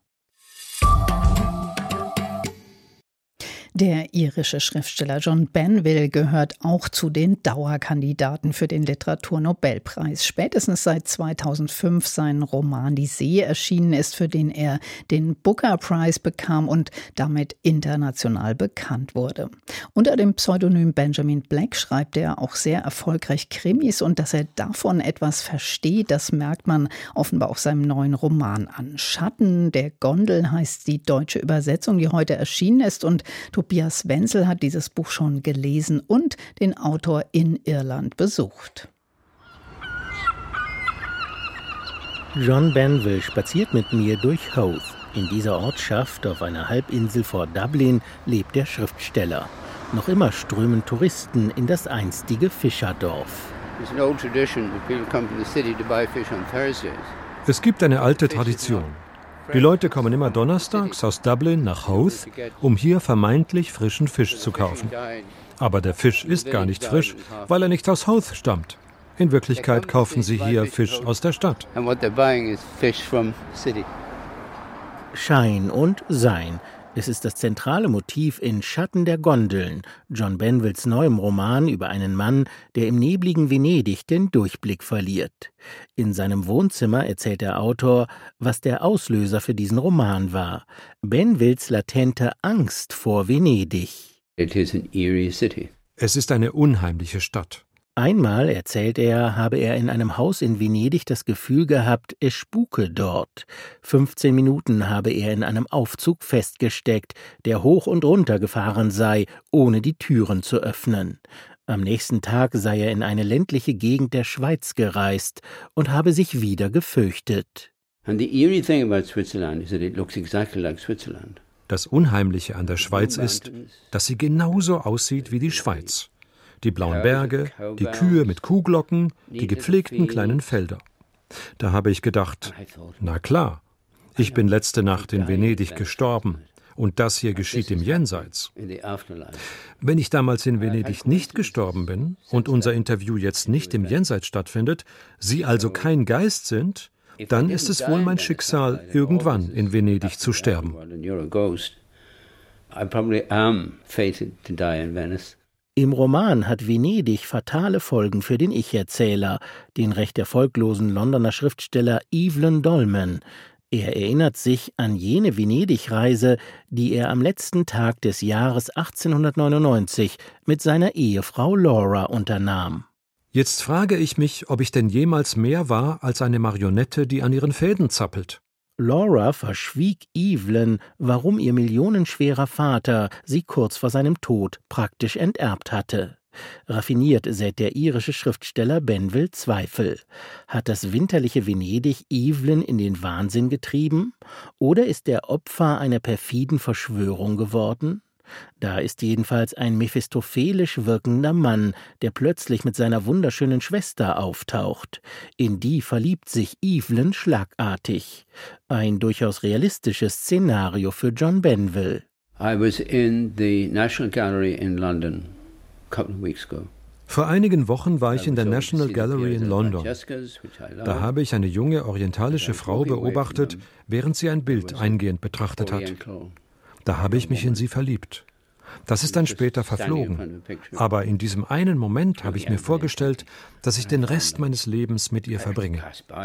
Der irische Schriftsteller John Banville gehört auch zu den Dauerkandidaten für den Literaturnobelpreis. Spätestens seit zweitausendfünf sein Roman Die See erschienen ist, für den er den Booker Prize bekam und damit international bekannt wurde. Unter dem Pseudonym Benjamin Black schreibt er auch sehr erfolgreich Krimis, und dass er davon etwas versteht, das merkt man offenbar auch seinem neuen Roman an. Schatten der Gondel heißt die deutsche Übersetzung, die heute erschienen ist, und Tobias Wenzel hat dieses Buch schon gelesen und den Autor in Irland besucht. John Banville spaziert mit mir durch Howth. In dieser Ortschaft auf einer Halbinsel vor Dublin lebt der Schriftsteller. Noch immer strömen Touristen in das einstige Fischerdorf. Es gibt eine alte Tradition. Die Leute kommen immer donnerstags aus Dublin nach Howth, um hier vermeintlich frischen Fisch zu kaufen. Aber der Fisch ist gar nicht frisch, weil er nicht aus Howth stammt. In Wirklichkeit kaufen sie hier Fisch aus der Stadt. Schein und Sein. Es ist das zentrale Motiv in Schatten der Gondeln, John Banvilles neuem Roman über einen Mann, der im nebligen Venedig den Durchblick verliert. In seinem Wohnzimmer erzählt der Autor, was der Auslöser für diesen Roman war: Banvilles latente Angst vor Venedig. Es ist eine unheimliche Stadt. Einmal, erzählt er, habe er in einem Haus in Venedig das Gefühl gehabt, es spuke dort. fünfzehn Minuten habe er in einem Aufzug festgesteckt, der hoch und runter gefahren sei, ohne die Türen zu öffnen. Am nächsten Tag sei er in eine ländliche Gegend der Schweiz gereist und habe sich wieder gefürchtet. Das Unheimliche an der Schweiz ist, dass sie genauso aussieht wie die Schweiz. Die blauen Berge, die Kühe mit Kuhglocken, die gepflegten kleinen Felder. Da habe ich gedacht, na klar, ich bin letzte Nacht in Venedig gestorben und das hier geschieht im Jenseits. Wenn ich damals in Venedig nicht gestorben bin und unser Interview jetzt nicht im Jenseits stattfindet, Sie also kein Geist sind, dann ist es wohl mein Schicksal, irgendwann in Venedig zu sterben. Im Roman hat Venedig fatale Folgen für den Ich-Erzähler, den recht erfolglosen Londoner Schriftsteller Evelyn Dolman. Er erinnert sich an jene Venedig-Reise, die er am letzten Tag des Jahres achtzehnhundertneunundneunzig mit seiner Ehefrau Laura unternahm. Jetzt frage ich mich, ob ich denn jemals mehr war als eine Marionette, die an ihren Fäden zappelt. Laura verschwieg Evelyn, warum ihr millionenschwerer Vater sie kurz vor seinem Tod praktisch enterbt hatte. Raffiniert sät der irische Schriftsteller Banville Zweifel. Hat das winterliche Venedig Evelyn in den Wahnsinn getrieben? Oder ist er Opfer einer perfiden Verschwörung geworden? Da ist jedenfalls ein mephistophelisch wirkender Mann, der plötzlich mit seiner wunderschönen Schwester auftaucht. In die verliebt sich Evelyn schlagartig. Ein durchaus realistisches Szenario für John Banville. I was in the National Gallery in London a couple of weeks ago. Vor einigen Wochen war ich in der National Gallery in London. Da habe ich eine junge orientalische Frau beobachtet, während sie ein Bild eingehend betrachtet hat. Da habe ich mich in sie verliebt. Das ist dann später verflogen. Aber in diesem einen Moment habe ich mir vorgestellt, dass ich den Rest meines Lebens mit ihr verbringe.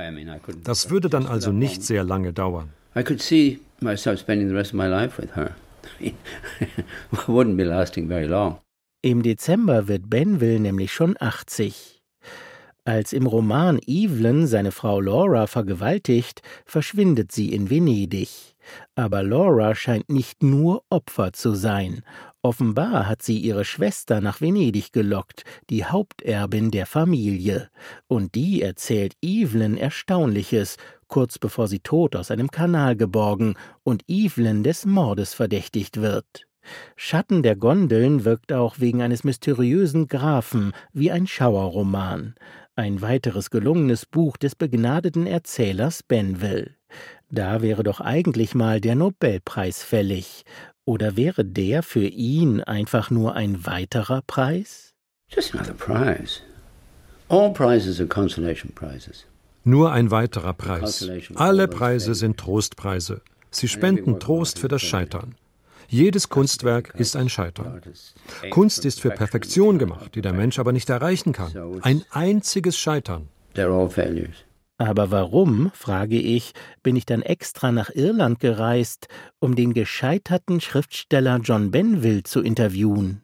Das würde dann also nicht sehr lange dauern. I could see myself spending the rest of my life with her. It wouldn't be lasting very long. Im Dezember wird Banville nämlich schon achtzig. Als im Roman Evelyn seine Frau Laura vergewaltigt, verschwindet sie in Venedig. Aber Laura scheint nicht nur Opfer zu sein. Offenbar hat sie ihre Schwester nach Venedig gelockt, die Haupterbin der Familie. Und die erzählt Evelyn Erstaunliches, kurz bevor sie tot aus einem Kanal geborgen und Evelyn des Mordes verdächtigt wird. Schatten der Gondeln wirkt auch wegen eines mysteriösen Grafen wie ein Schauerroman. Ein weiteres gelungenes Buch des begnadeten Erzählers Banville. Da wäre doch eigentlich mal der Nobelpreis fällig. Oder wäre der für ihn einfach nur ein weiterer Preis? Just another prize. All prizes are consolation prizes. Nur ein weiterer Preis. Alle Preise sind Trostpreise. Sie spenden Trost für das Scheitern. Jedes Kunstwerk ist ein Scheitern. Kunst ist für Perfektion gemacht, die der Mensch aber nicht erreichen kann. Ein einziges Scheitern. Aber warum, frage ich, bin ich dann extra nach Irland gereist, um den gescheiterten Schriftsteller John Benville zu interviewen?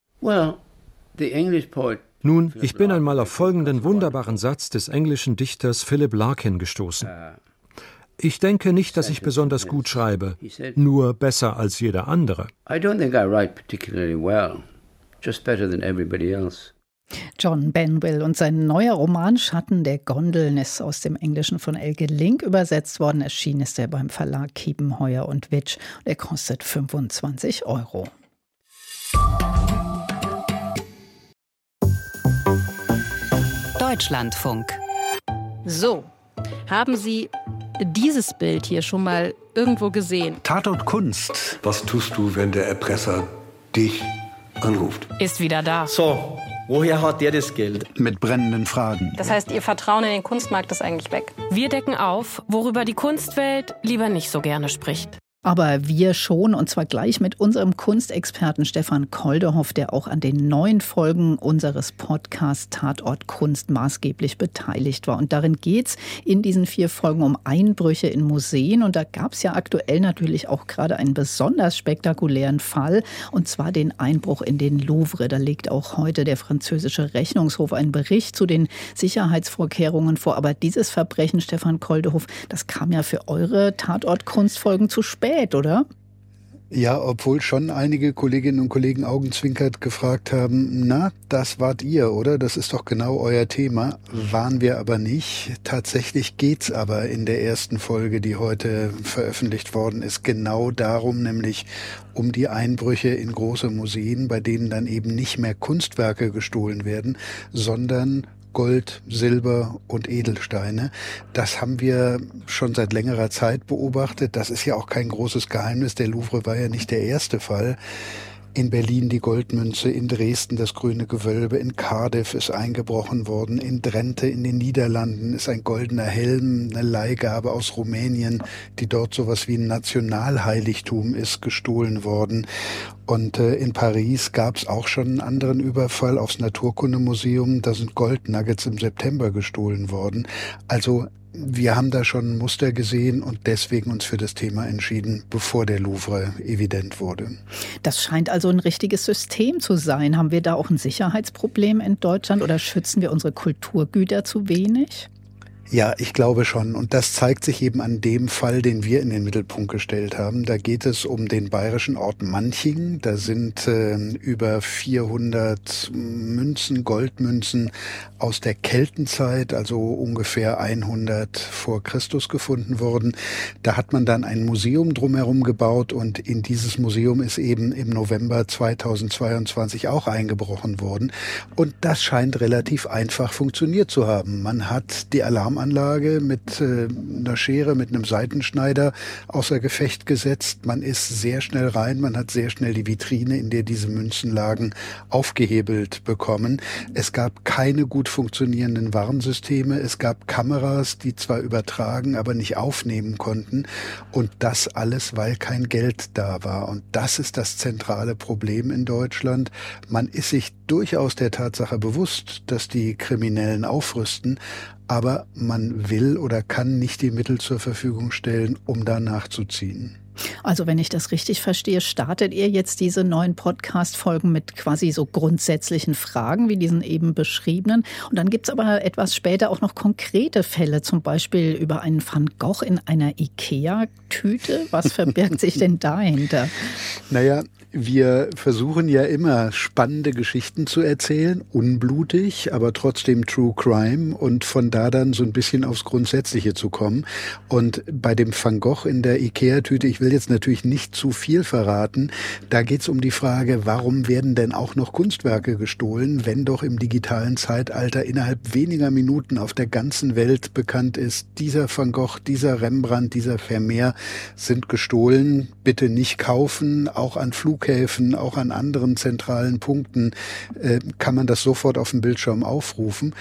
Nun, ich bin einmal auf folgenden wunderbaren Satz des englischen Dichters Philip Larkin gestoßen. Ich denke nicht, dass ich besonders gut schreibe, nur besser als jeder andere. John Benville und sein neuer Roman Schatten der Gondeln ist aus dem Englischen von Elke Link übersetzt worden. Erschienen ist er beim Verlag Kiepenheuer und Witsch. Er kostet fünfundzwanzig Euro. Deutschlandfunk. So, haben Sie dieses Bild hier schon mal irgendwo gesehen? Tatort Kunst. Was tust du, wenn der Erpresser dich anruft? Ist wieder da. So, woher hat der das Geld? Mit brennenden Fragen. Das heißt, Ihr Vertrauen in den Kunstmarkt ist eigentlich weg. Wir decken auf, worüber die Kunstwelt lieber nicht so gerne spricht. Aber wir schon, und zwar gleich mit unserem Kunstexperten Stefan Koldehoff, der auch an den neuen Folgen unseres Podcasts Tatort Kunst maßgeblich beteiligt war. Und darin geht's in diesen vier Folgen um Einbrüche in Museen. Und da gab's ja aktuell natürlich auch gerade einen besonders spektakulären Fall, und zwar den Einbruch in den Louvre. Da legt auch heute der französische Rechnungshof einen Bericht zu den Sicherheitsvorkehrungen vor. Aber dieses Verbrechen, Stefan Koldehoff, das kam ja für eure Tatort-Kunstfolgen zu spät. Oder? Ja, obwohl schon einige Kolleginnen und Kollegen augenzwinkert gefragt haben, na, das wart ihr, oder? Das ist doch genau euer Thema. Waren wir aber nicht. Tatsächlich geht's aber in der ersten Folge, die heute veröffentlicht worden ist, genau darum, nämlich um die Einbrüche in große Museen, bei denen dann eben nicht mehr Kunstwerke gestohlen werden, sondern Gold, Silber und Edelsteine. Das haben wir schon seit längerer Zeit beobachtet. Das ist ja auch kein großes Geheimnis. Der Louvre war ja nicht der erste Fall. In Berlin die Goldmünze, in Dresden das Grüne Gewölbe, in Cardiff ist eingebrochen worden, in Drenthe in den Niederlanden ist ein goldener Helm, eine Leihgabe aus Rumänien, die dort sowas wie ein Nationalheiligtum ist, gestohlen worden. Und äh, in Paris gab es auch schon einen anderen Überfall aufs Naturkundemuseum, da sind Goldnuggets im September gestohlen worden. Also wir haben da schon ein Muster gesehen und deswegen uns für das Thema entschieden, bevor der Louvre evident wurde. Das scheint also ein richtiges System zu sein. Haben wir da auch ein Sicherheitsproblem in Deutschland oder schützen wir unsere Kulturgüter zu wenig? Ja, ich glaube schon. Und das zeigt sich eben an dem Fall, den wir in den Mittelpunkt gestellt haben. Da geht es um den bayerischen Ort Manching. Da sind äh, über vierhundert Münzen, Goldmünzen aus der Keltenzeit, also ungefähr hundert vor Christus gefunden worden. Da hat man dann ein Museum drumherum gebaut und in dieses Museum ist eben im November zweitausendzweiundzwanzig auch eingebrochen worden. Und das scheint relativ einfach funktioniert zu haben. Man hat die Alarm Anlage mit äh, einer Schere, mit einem Seitenschneider außer Gefecht gesetzt. Man ist sehr schnell rein, man hat sehr schnell die Vitrine, in der diese Münzen lagen, aufgehebelt bekommen. Es gab keine gut funktionierenden Warnsysteme. Es gab Kameras, die zwar übertragen, aber nicht aufnehmen konnten. Und das alles, weil kein Geld da war. Und das ist das zentrale Problem in Deutschland. Man ist sich durchaus der Tatsache bewusst, dass die Kriminellen aufrüsten, aber man will oder kann nicht die Mittel zur Verfügung stellen, um da nachzuziehen. Also wenn ich das richtig verstehe, startet ihr jetzt diese neuen Podcast-Folgen mit quasi so grundsätzlichen Fragen, wie diesen eben beschriebenen. Und dann gibt es aber etwas später auch noch konkrete Fälle, zum Beispiel über einen Van Gogh in einer Ikea-Tüte. Was verbirgt sich denn dahinter? Naja, wir versuchen ja immer spannende Geschichten zu erzählen, unblutig, aber trotzdem True Crime und von da dann so ein bisschen aufs Grundsätzliche zu kommen. Und bei dem Van Gogh in der Ikea-Tüte, ich will jetzt natürlich nicht zu viel verraten, da geht es um die Frage, warum werden denn auch noch Kunstwerke gestohlen, wenn doch im digitalen Zeitalter innerhalb weniger Minuten auf der ganzen Welt bekannt ist, dieser Van Gogh, dieser Rembrandt, dieser Vermeer sind gestohlen, bitte nicht kaufen, auch an Flughäfen, auch an anderen zentralen Punkten äh, kann man das sofort auf dem Bildschirm aufrufen.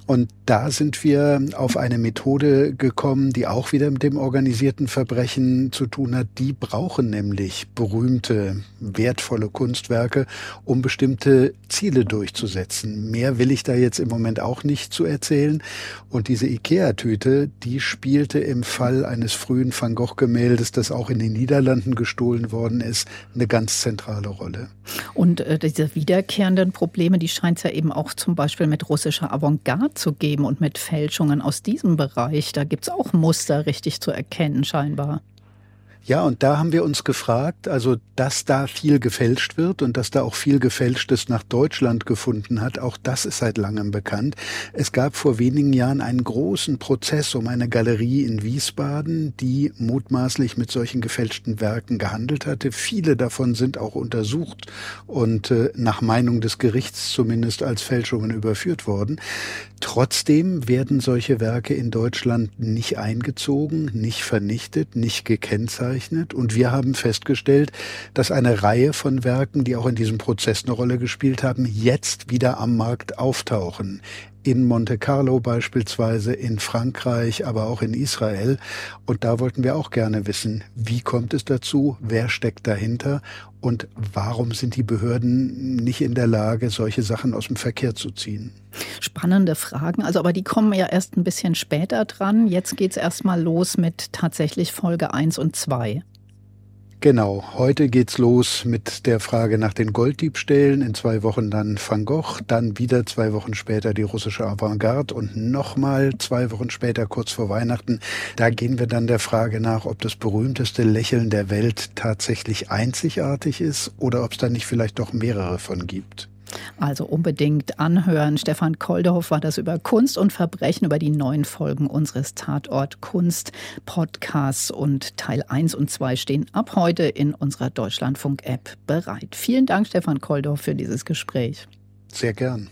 Und da sind wir auf eine Methode gekommen, die auch wieder mit dem organisierten Verbrechen zu tun hat. Die brauchen nämlich berühmte, wertvolle Kunstwerke, um bestimmte Ziele durchzusetzen. Mehr will ich da jetzt im Moment auch nicht zu erzählen. Und diese Ikea-Tüte, die spielte im Fall eines frühen Van Gogh-Gemäldes, das auch in den Niederlanden gestohlen worden ist, eine ganz zentrale Rolle. Und äh, diese wiederkehrenden Probleme, die scheint es ja eben auch zum Beispiel mit russischer Avantgarde zu geben und mit Fälschungen aus diesem Bereich. Da gibt es auch Muster richtig zu erkennen, scheinbar. Ja, und da haben wir uns gefragt, also dass da viel gefälscht wird und dass da auch viel Gefälschtes nach Deutschland gefunden hat, auch das ist seit langem bekannt. Es gab vor wenigen Jahren einen großen Prozess um eine Galerie in Wiesbaden, die mutmaßlich mit solchen gefälschten Werken gehandelt hatte. Viele davon sind auch untersucht und äh, nach Meinung des Gerichts zumindest als Fälschungen überführt worden. Trotzdem werden solche Werke in Deutschland nicht eingezogen, nicht vernichtet, nicht gekennzeichnet. Und wir haben festgestellt, dass eine Reihe von Werken, die auch in diesem Prozess eine Rolle gespielt haben, jetzt wieder am Markt auftauchen. In Monte Carlo beispielsweise, in Frankreich, aber auch in Israel. Und da wollten wir auch gerne wissen, wie kommt es dazu, wer steckt dahinter und warum sind die Behörden nicht in der Lage, solche Sachen aus dem Verkehr zu ziehen? Spannende Fragen, also aber die kommen ja erst ein bisschen später dran. Jetzt geht's erstmal los mit tatsächlich Folge eins und zwei. Genau, heute geht's los mit der Frage nach den Golddiebstählen, in zwei Wochen dann Van Gogh, dann wieder zwei Wochen später die russische Avantgarde und nochmal zwei Wochen später, kurz vor Weihnachten, da gehen wir dann der Frage nach, ob das berühmteste Lächeln der Welt tatsächlich einzigartig ist oder ob es da nicht vielleicht doch mehrere von gibt. Also unbedingt anhören. Stefan Koldehoff war das über Kunst und Verbrechen, über die neuen Folgen unseres Tatort Kunst Podcasts, und Teil eins und zwei stehen ab heute in unserer Deutschlandfunk-App bereit. Vielen Dank, Stefan Koldehoff, für dieses Gespräch. Sehr gern.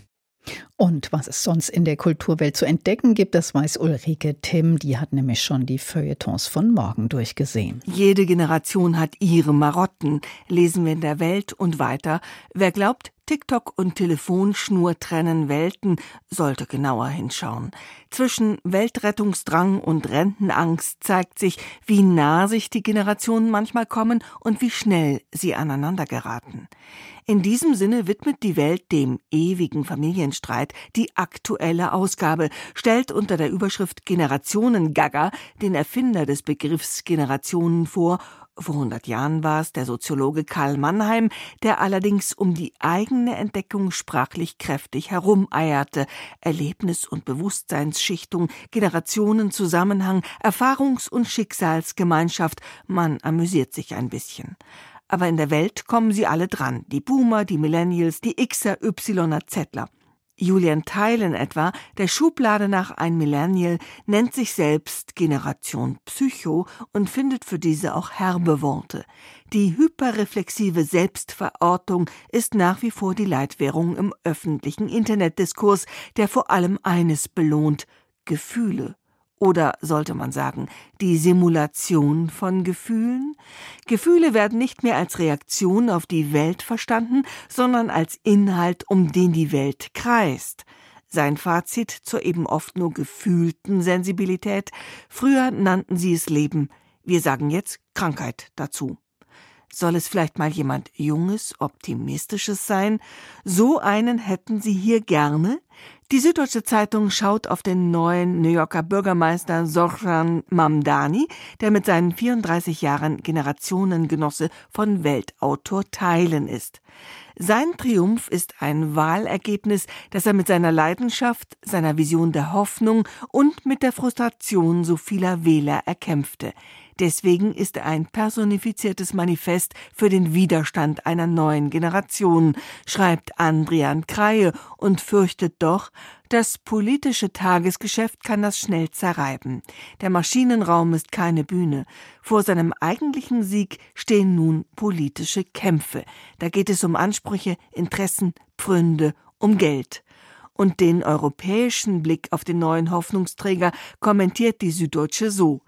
Und was es sonst in der Kulturwelt zu entdecken gibt, das weiß Ulrike Timm. Die hat nämlich schon die Feuilletons von morgen durchgesehen. Jede Generation hat ihre Marotten, lesen wir in der Welt und weiter. Wer glaubt, TikTok und Telefonschnur trennen Welten, sollte genauer hinschauen. Zwischen Weltrettungsdrang und Rentenangst zeigt sich, wie nah sich die Generationen manchmal kommen und wie schnell sie aneinander geraten. In diesem Sinne widmet die Welt dem ewigen Familienstreit die aktuelle Ausgabe, stellt unter der Überschrift Generationen-Gaga den Erfinder des Begriffs Generationen vor. Vor hundert Jahren war es der Soziologe Karl Mannheim, der allerdings um die eigene Entdeckung sprachlich kräftig herumeierte. Erlebnis- und Bewusstseinsschichtung, Generationenzusammenhang, Erfahrungs- und Schicksalsgemeinschaft, man amüsiert sich ein bisschen. Aber in der Welt kommen sie alle dran, die Boomer, die Millennials, die Xer, Ypsiloner, Zettler. Julian Theilen etwa, der Schublade nach ein Millennial, nennt sich selbst Generation Psycho und findet für diese auch herbe Worte. Die hyperreflexive Selbstverortung ist nach wie vor die Leitwährung im öffentlichen Internetdiskurs, der vor allem eines belohnt: Gefühle. Oder sollte man sagen, die Simulation von Gefühlen? Gefühle werden nicht mehr als Reaktion auf die Welt verstanden, sondern als Inhalt, um den die Welt kreist. Sein Fazit zur eben oft nur gefühlten Sensibilität: Früher nannten sie es Leben, wir sagen jetzt Krankheit dazu. Soll es vielleicht mal jemand Junges, Optimistisches sein? So einen hätten Sie hier gerne? Die Süddeutsche Zeitung schaut auf den neuen New Yorker Bürgermeister Zohran Mamdani, der mit seinen vierunddreißig Jahren Generationengenosse von Weltautor Theilen ist. Sein Triumph ist ein Wahlergebnis, das er mit seiner Leidenschaft, seiner Vision der Hoffnung und mit der Frustration so vieler Wähler erkämpfte. Deswegen ist er ein personifiziertes Manifest für den Widerstand einer neuen Generation, schreibt Andrian Kreie und fürchtet doch, das politische Tagesgeschäft kann das schnell zerreiben. Der Maschinenraum ist keine Bühne. Vor seinem eigentlichen Sieg stehen nun politische Kämpfe. Da geht es um Ansprüche, Interessen, Pfründe, um Geld. Und den europäischen Blick auf den neuen Hoffnungsträger kommentiert die Süddeutsche so: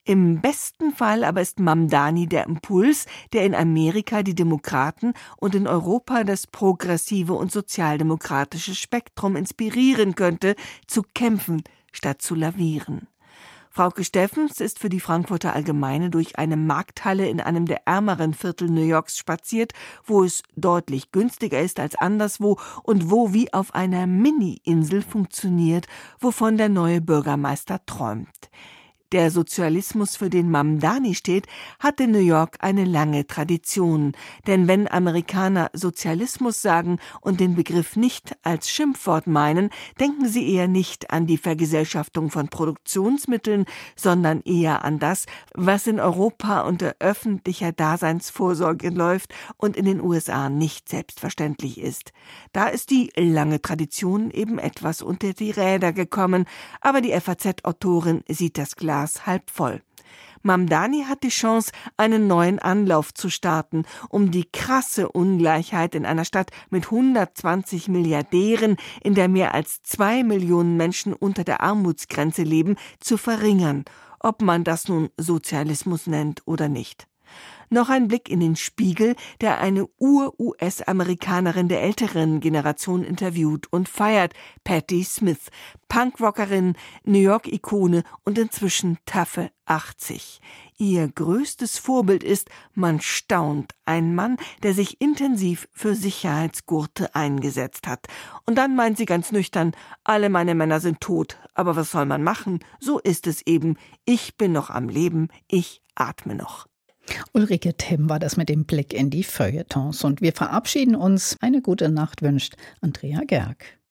Im besten Fall aber ist Mamdani der Impuls, der in Amerika die Demokraten und in Europa das progressive und sozialdemokratische Spektrum inspirieren könnte, zu kämpfen statt zu lavieren. Frauke Steffens ist für die Frankfurter Allgemeine durch eine Markthalle in einem der ärmeren Viertel New Yorks spaziert, wo es deutlich günstiger ist als anderswo und wo wie auf einer Mini-Insel funktioniert, wovon der neue Bürgermeister träumt. Der Sozialismus, für den Mamdani steht, hat in New York eine lange Tradition. Denn wenn Amerikaner Sozialismus sagen und den Begriff nicht als Schimpfwort meinen, denken sie eher nicht an die Vergesellschaftung von Produktionsmitteln, sondern eher an das, was in Europa unter öffentlicher Daseinsvorsorge läuft und in den U S A nicht selbstverständlich ist. Da ist die lange Tradition eben etwas unter die Räder gekommen, aber die F A Z-Autorin sieht das Glas halb voll. Mamdani hat die Chance, einen neuen Anlauf zu starten, um die krasse Ungleichheit in einer Stadt mit hundertzwanzig Milliardären, in der mehr als zwei Millionen Menschen unter der Armutsgrenze leben, zu verringern, ob man das nun Sozialismus nennt oder nicht. Noch ein Blick in den Spiegel, der eine Ur-U S-Amerikanerin der älteren Generation interviewt und feiert, Patti Smith, Punkrockerin, New York-Ikone und inzwischen taffe achtzig. Ihr größtes Vorbild ist, man staunt, ein Mann, der sich intensiv für Sicherheitsgurte eingesetzt hat. Und dann meint sie ganz nüchtern, alle meine Männer sind tot, aber was soll man machen? So ist es eben. Ich bin noch am Leben, ich atme noch. Ulrike Timm war das mit dem Blick in die Feuilletons. Und wir verabschieden uns. Eine gute Nacht wünscht Andrea Gerg.